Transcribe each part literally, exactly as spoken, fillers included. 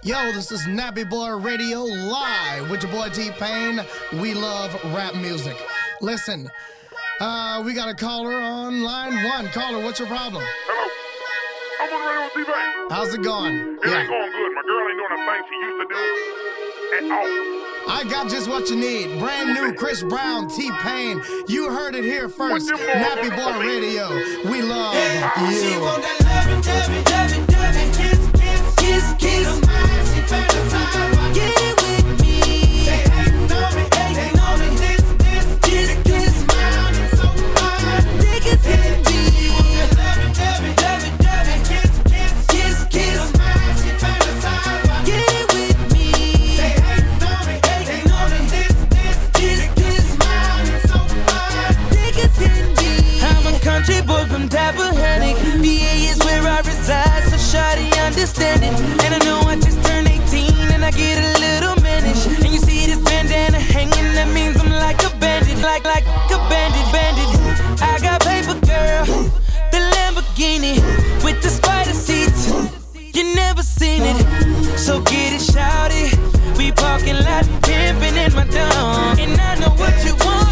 Yo, this is Nappy Boy Radio live with your boy T-Pain. We love rap music. Listen, uh, we got a caller on line one. Caller, what's your problem? Hello. I'm on the radio with T-Pain. How's it going? It yeah. ain't going good. My girl ain't doing the thing she used to do at all. I got just what you need. Brand new Chris Brown, T-Pain. You heard it here first. Nappy Boy Radio. We love you. She want that loving, loving, loving, loving, kiss, kiss, kiss, kiss. She fantasize, get it with me. They hating on me, hating on me. This, this, this, this, smiling so fine. Think it's hit me. She want that loving, loving, loving, loving, kiss, kiss, kiss, kiss. She fantasize, get it with me. They hating on me, hating on me. This, this, this, this, smiling so fine. Think it's hit me. I'm a country boy from Tappahannock. V A is where I reside, so shawty understand it. And I know I just turned eighteen and I get a little mannish. And you see this bandana hanging, that means I'm like a bandit, like like a bandit, bandit. I got paper, girl, the Lamborghini with the spider seats. You never seen it, so get it, shawty. We parking lot pimping in my dome, and I know what you want.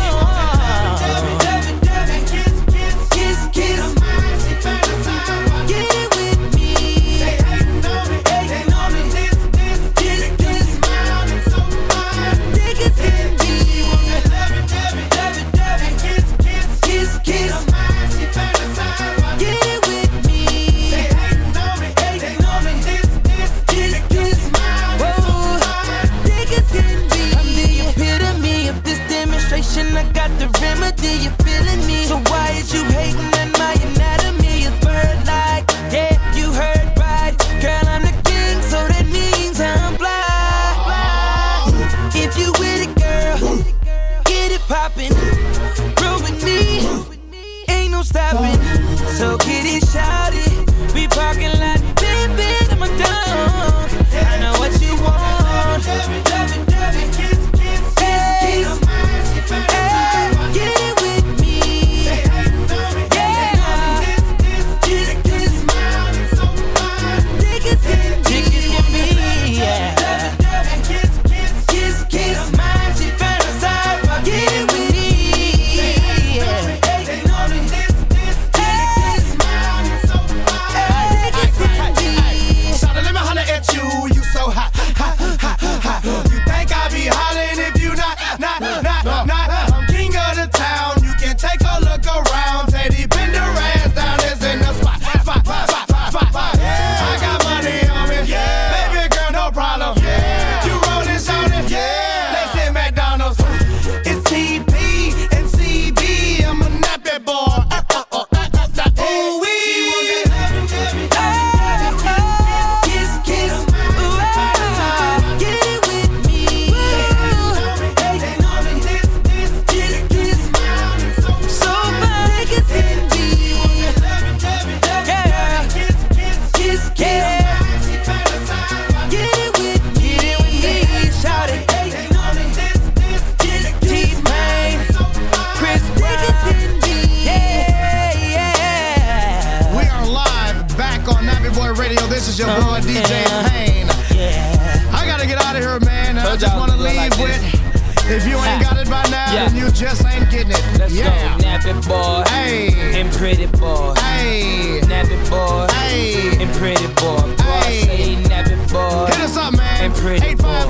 Kiss, kiss, she fantasize, get it with me. They hating on me, hating on me. This, this, this, this, smiling so fine. Think it's hit me. She want that loving, loving, loving, loving. Kiss, kiss, kiss, kiss. She fantasize, get it with me. They hating on me, hating on me. This, this, this, this, smiling so fine. Think it's hit me. I'm the epitome of this demonstration. I got the remedy, you feeling me? So why is you hating on my anatomy? It's bird-like, yeah, you heard right. Girl, I'm the king, so that means I'm blind. If you with it, girl, get it poppin'. Roll with me, ain't no stopping. So get it, shout it. We parking lot, baby, in my dog. I know what you want. Love it, love it, love it. Kiss, kiss, kiss, kiss. Hey, get it with me. They hating on me, hating on me. This, this, this, this, smiling so fine. Think it's hit me. Think it's hit me, yeah. Love it, love it. Kiss, kiss, kiss, kiss. Smile, she fantasize, get it with me. They hating on me, hating on me. This, this, this, this, smiling so fine. Think it's hit me. Shawty, let me holler at you. You so hot, hot, hot, hot. You think I be hollering if you not, not, not, not, not. I'm king of the town. You can take a look around. Teddy bend your ass down. It's in the spot, spot, spot, spot, spot, spot. I got money on me. Baby girl, no problem. You rollin', shawty. Let's hit McDonald's. It's T P and C B. I'm a nappy boy. Uh, uh, uh, uh, uh, uh, ooh, wee. She want that loving, loving, loving, loving. Kiss, kiss, ooh, ah, get it with me. They hating on me, hating on me. This, this, this, this, smiling so so fine. Think it's hit me. She want that loving, loving, loving, loving. Kiss, kiss, kiss, kiss. She fantasize, get it with me. Get it with me, shout it. Hating on me. This, this, this, this, T-Pain, so fine. Chris Brown, think it's hit me. Yeah, yeah. We are live back on Nappy Boy Radio. This is your boy D J Pain. Yeah. I gotta get out of here, man. I Told just y'all wanna to do it leave like with, if you ain't got it by now, Yeah. then you just ain't getting it. Let's yeah. go, nappy boy, Hey. and pretty boy. Hey. Nappy boy, Hey. and pretty boy. Boy, Hey. say nappy boy, Hit us up, man. and pretty eight five